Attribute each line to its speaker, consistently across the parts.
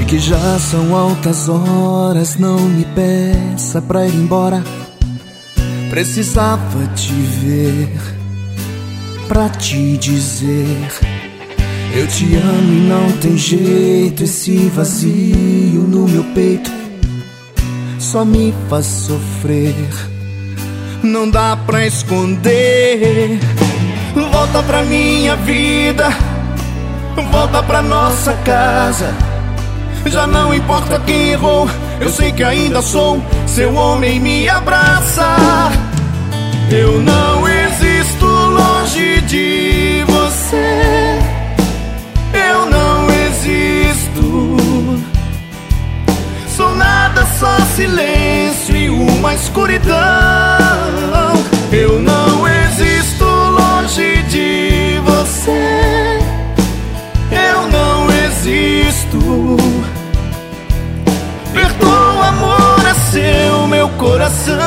Speaker 1: que já são altas horas, não me peça pra ir embora. Precisava te ver pra te dizer: eu te amo e não tem jeito. Esse vazio no meu peito só me faz sofrer, não dá pra esconder. Volta pra minha vida, volta pra nossa casa. Já não importa quem errou, eu sei que ainda sou seu homem, me abraça. Eu não existo longe de você, eu não existo. Sou nada, só silêncio e uma escuridão. Eu não existo longe de você, eu não existo. Perdoa, amor, é seu meu coração.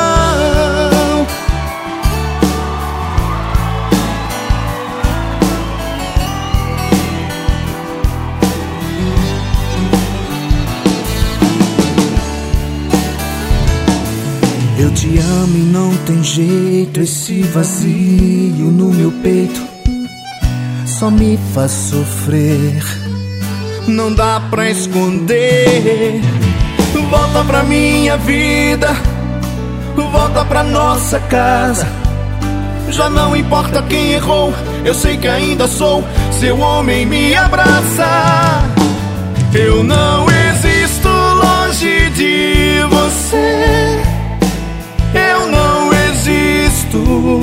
Speaker 1: Eu te amo e não tem jeito. Esse vazio no meu peito só me faz sofrer, não dá pra esconder. Volta pra minha vida, volta pra nossa casa. Já não importa quem errou, eu sei que ainda sou seu homem, me abraça. Eu não existo longe de você, eu não existo.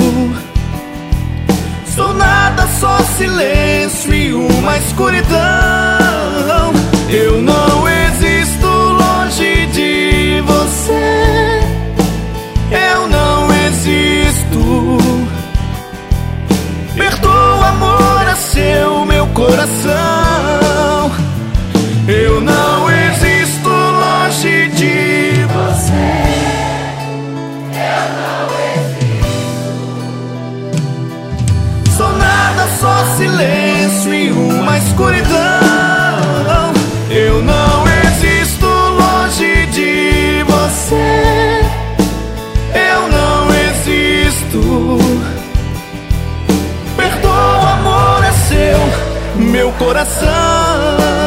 Speaker 1: Sou nada, só silêncio e uma escuridão. Eu não existo longe de você, eu não existo. Perdoa, amor, é seu meu coração. Eu não existo longe de você, eu não existo. Sou nada, só silêncio e uma escuridão. Eu não existo longe de você, eu não existo. Perdoa, amor, é seu meu coração.